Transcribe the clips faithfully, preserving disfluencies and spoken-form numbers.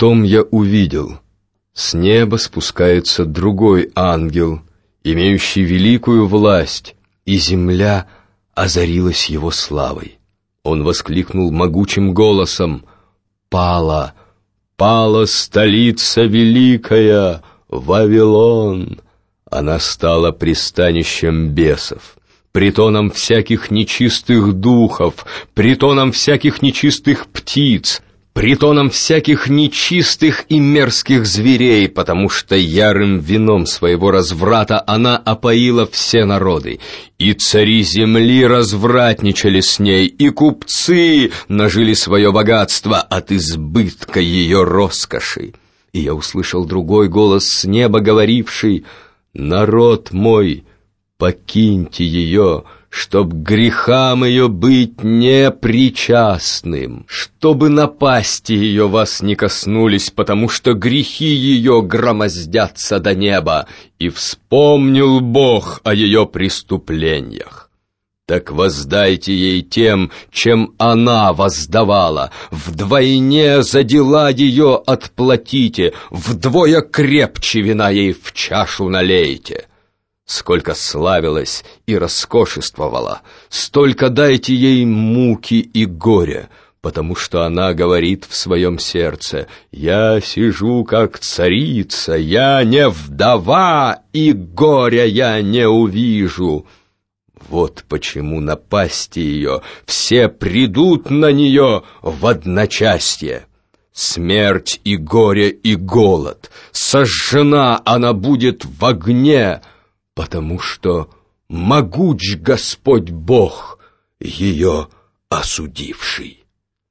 Потом я увидел, с неба спускается другой ангел, имеющий великую власть, и земля озарилась его славой. Он воскликнул могучим голосом: «Пала, пала столица великая, Вавилон! Она стала пристанищем бесов, притоном всяких нечистых духов, притоном всяких нечистых птиц, притоном всяких нечистых и мерзких зверей, потому что ярым вином своего разврата она опоила все народы, и цари земли развратничали с ней, и купцы нажили свое богатство от избытка ее роскоши». И я услышал другой голос с неба, говоривший: «Народ мой, покиньте ее, чтоб грехам ее быть непричастным, чтобы напасти ее вас не коснулись, потому что грехи ее громоздятся до неба, и вспомнил Бог о ее преступлениях. Так воздайте ей тем, чем она воздавала, вдвойне за дела ее отплатите, вдвое крепче вина ей в чашу налейте. Сколько славилась и роскошествовала, столько дайте ей муки и горя, потому что она говорит в своем сердце: «Я сижу как царица, я не вдова, и горя я не увижу». Вот почему напасти ее все придут на нее в одночасье. Смерть и горе и голод, сожжена она будет в огне, потому что могуч Господь Бог, ее осудивший.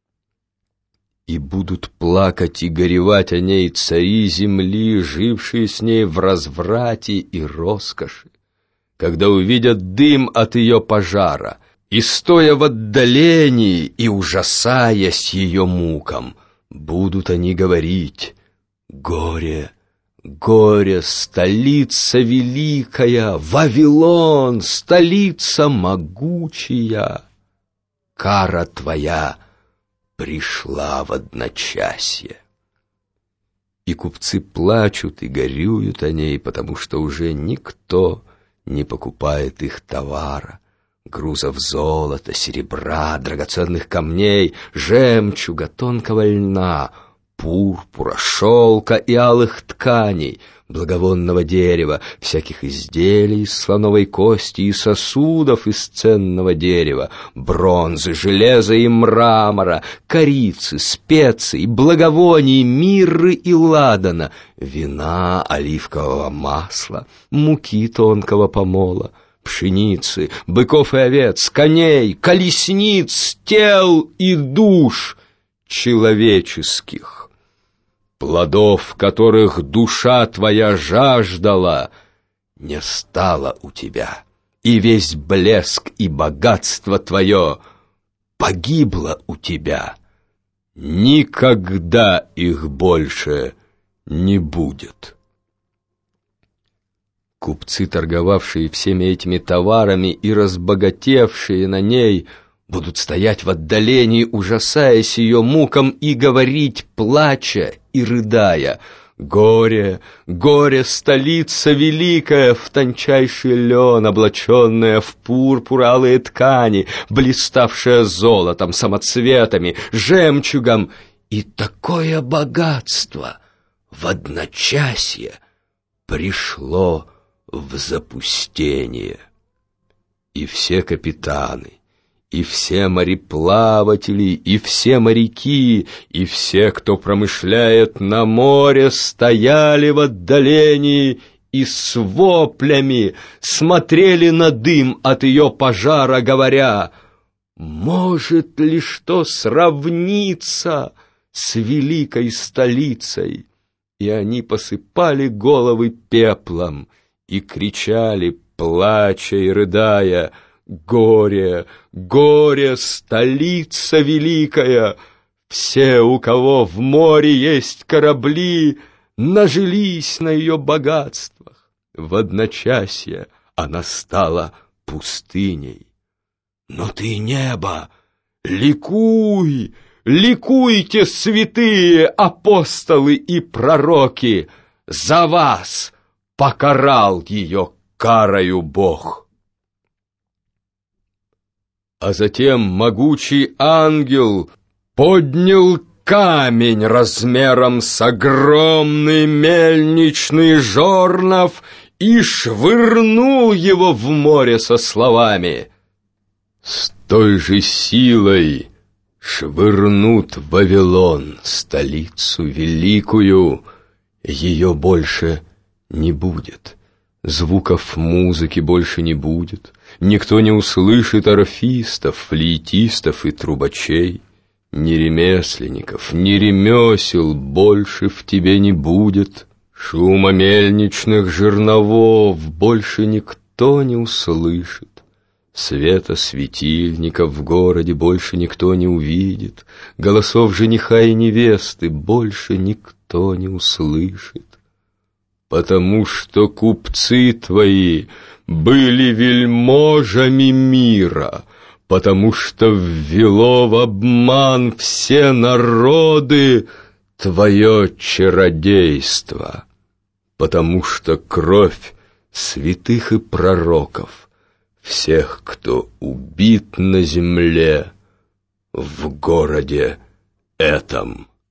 И будут плакать и горевать о ней цари земли, жившие с ней в разврате и роскоши, когда увидят дым от ее пожара, и, стоя в отдалении и ужасаясь ее мукам, будут они говорить: «Горе, горе, столица великая, Вавилон, столица могучая! Кара твоя пришла в одночасье». И купцы плачут и горюют о ней, потому что уже никто не покупает их товара, грузов золота, серебра, драгоценных камней, жемчуга, тонкого льна, пурпура, шелка и алых тканей, благовонного дерева, всяких изделий из слоновой кости и сосудов из ценного дерева, бронзы, железа и мрамора, корицы, специй, благовоний, мирры и ладана, вина, оливкового масла, муки тонкого помола, пшеницы, быков и овец, коней, колесниц, тел и душ человеческих. Плодов, которых душа твоя жаждала, не стало у тебя, и весь блеск и богатство твое погибло у тебя. Никогда их больше не будет. Купцы, торговавшие всеми этими товарами и разбогатевшие на ней, будут стоять в отдалении, ужасаясь ее мукам, и говорить, плача и рыдая: «Горе, горе, столица великая, в тончайший лен, облаченная в пурпур алые ткани, блиставшая золотом, самоцветами, жемчугом, и такое богатство в одночасье пришло в запустение». И все капитаны, и все мореплаватели, и все моряки, и все, кто промышляет на море, стояли в отдалении и с воплями смотрели на дым от ее пожара, говоря: «Может ли что сравниться с великой столицей?» И они посыпали головы пеплом и кричали, плача и рыдая: «Горе, горе, столица великая! Все, у кого в море есть корабли, нажились на ее богатствах. В одночасье она стала пустыней. Но ты, небо, ликуй, ликуйте, святые апостолы и пророки, за вас покарал ее карою Бог. А затем могучий ангел поднял камень размером с огромный мельничный жорнов и швырнул его в море со словами: «С той же силой швырнут в Вавилон, столицу великую, ее больше не будет». Звуков музыки больше не будет, никто не услышит арфистов, флейтистов и трубачей, ни ремесленников, ни ремесел больше в тебе не будет, шума мельничных жерновов больше никто не услышит, света светильников в городе больше никто не увидит, голосов жениха и невесты больше никто не услышит. Потому что купцы твои были вельможами мира, потому что ввело в обман все народы твое чародейство, потому что кровь святых и пророков, всех, кто убит на земле в городе этом.